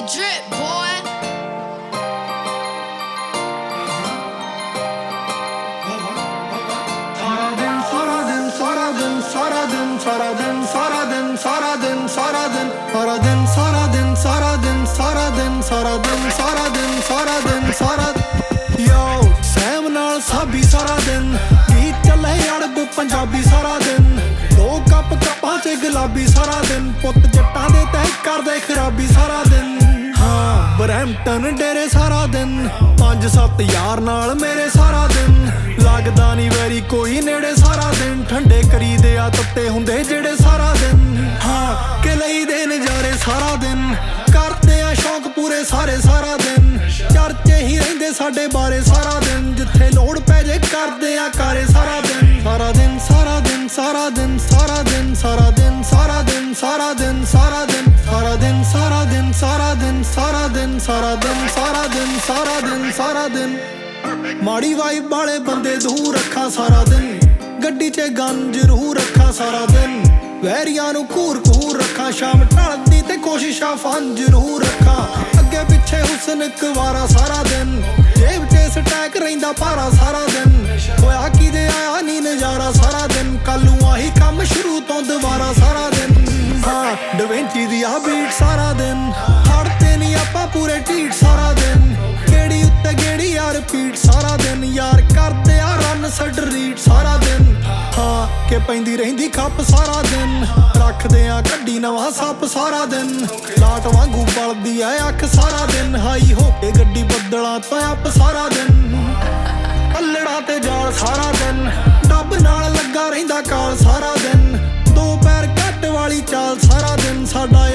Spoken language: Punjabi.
drip, boy. Yo, ਸੈਮ ਨਾਲ ਸਾਬੀ ਸਾਰਾ ਦਿਨ ਗੀਤ ਚੱਲੇ ਅੜਬ ਪੰਜਾਬੀ ਸਾਰਾ ਦਿਨ ਦੋ ਕੱਪ ਕੱਪਾਂ 'ਚ ਗੁਲਾਬੀ ਸਾਰਾ ਦਿਨ ਪੁੱਤ ਜੱਟਾਂ ਦੇ ਤਹਿ ਕਰਦੇ ਖਰਾਬੀ ਸਾਰਾ ਦਿਨ ਹਾਂ ਬਰੈਂਪਟਨ ਡੇਰੇ ਸਾਰਾ ਦਿਨ 5-7 ਯਾਰ ਨਾਲ ਮੇਰੇ ਸਾਰਾ ਦਿਨ ਲੱਗਦਾ ਨਹੀਂ ਵੈਰੀ ਕੋਈ ਨੇੜੇ ਸਾਰਾ ਦਿਨ ਠੰਡੇ ਕਰੀਦੇ ਆ ਤੱਤੇ ਹੁੰਦੇ ਜਿਹੜੇ ਸਾਰਾ ਦਿਨ ਹਾਂ ਕਿ ਲਈਦੇ ਨਜ਼ਾਰੇ ਸਾਰਾ ਦਿਨ ਕਰਦੇ ਆ ਸ਼ੌਕ ਪੂਰੇ ਸਾਰੇ ਸਾਰਾ ਦਿਨ ਚਰਚੇ ਹੀ ਰਹਿੰਦੇ ਸਾਡੇ ਬਾਰੇ ਸਾਰਾ ਦਿਨ ਜਿੱਥੇ ਲੋੜ ਪੈ ਜੇ ਕਰਦੇ ਆ ਕਾਰੇ ਸਾਰਾ ਦਿਨ ਸਾਰਾ ਦਿਨ ਸਾਰਾ ਦਿਨ ਸਾਰਾ ਦਿਨ ਸਾਰਾ ਦਿਨ ਸਾਰਾ ਦਿਨ ਸਾਰਾ ਦਿਨ ਸਾਰਾ ਦਿਨ ਸਾਰਾ ਦਿਨ ਸਾਰਾ ਦਿਨ ਸਾਰਾ ਦਿਨ ਸਾਰਾ ਦਿਨ ਸਾਰਾ ਦਿਨ ਸਾਰਾ ਦਿਨ ਸਾਰਾ ਦਿਨ ਸਾਰਾ ਦਿਨ ਸਾਰਾ ਦਿਨ ਮਾੜੀ ਵਾਈਬ ਵਾਲੇ ਬੰਦੇ ਦੂਰ ਰੱਖਾਂ ਸਾਰਾ ਦਿਨ ਗੱਡੀ 'ਚ ਗਨ ਜ਼ਰੂਰ ਰੱਖਾਂ ਸਾਰਾ ਦਿਨ ਵੈਰੀਆਂ ਨੂੰ ਘੂਰ ਰੱਖਾਂ ਸ਼ਾਮ ਢਲਦੀ ਤੇ ਕੋਸ਼ਿਸ਼ਾਂ ਫਨ ਜ਼ਰੂਰ ਰੱਖਾਂ ਅੱਗੇ ਪਿੱਛੇ ਹੁਸਨ ਕੁਵਾਰਾ ਸਾਰਾ ਦਿਨ ਜੇਬ 'ਚ ਸਟੈਕ ਰਹਿੰਦਾ ਭਾਰਾ ਸਾਰਾ ਦਿਨ ਹੋਇਆ ਕਿਦੇ ਆਇਆ ਨੀ ਨਜ਼ਾਰਾ ਸਾਰਾ ਦਿਨ ਕੱਲ ਨੂੰ ਆਹੀ ਕੰਮ ਸ਼ੁਰੂ ਤੋਂ ਦੁਬਾਰਾ ਸਾਰਾ ਦਿਨ ਹਾਂ ਡਵਿੰਚੀ ਦੀ ਆ ਬੀਟ ਸਾਰਾ ਦਿਨ ਹੜਤੇ ਨਹੀਂ ਆਪਾਂ ਪੂਰੇ ਢੀਠ ਸਾਰਾ ਦਿਨ ਗੇੜੀ ਉੱਤੇ ਗੇੜੀ ਯਾਰ ਰਿਪੀਟ ਸਾਰਾ ਦਿਨ ਯਾਰ ਕਰਦੇ ਆ ਰਨ ਸਟਰੀਟ ਸਾਰਾ ਦਿਨ ਹਾਂ ਕਿ ਪੈਂਦੀ ਰਹਿੰਦੀ ਖੱਪ ਸਾਰਾ ਦਿਨ ਰੱਖਦੇ ਆ ਕੱਢੀ ਨਵਾਂ ਸੱਪ ਸਾਰਾ ਦਿਨ ਲਾਟ ਵਾਂਗੂ ਬਲਦੀ ਆ ਅੱਖ ਸਾਰਾ ਦਿਨ ਹਾਈ ਹੋ ਕੇ ਗੱਡੀ ਬੱਦਲਾਂ ਤੋਂ ਅੱਪ ਸਾਰਾ ਦਿਨ ਪੱਲੜਾਂ ਤੇ ਜਾਲ ਸਾਰਾ ਦਿਨ ਡੱਬ ਨਾਲ ਲੱਗਾ ਰਹਿੰਦਾ ਕਾਲ ਸਾਰਾ ਦਿਨ ਦੋ ਪੈਰ ਘੱਟ ਵਾਲੀ ਚਾਲ ਸਾਰਾ ਦਿਨ ਸਾਡਾ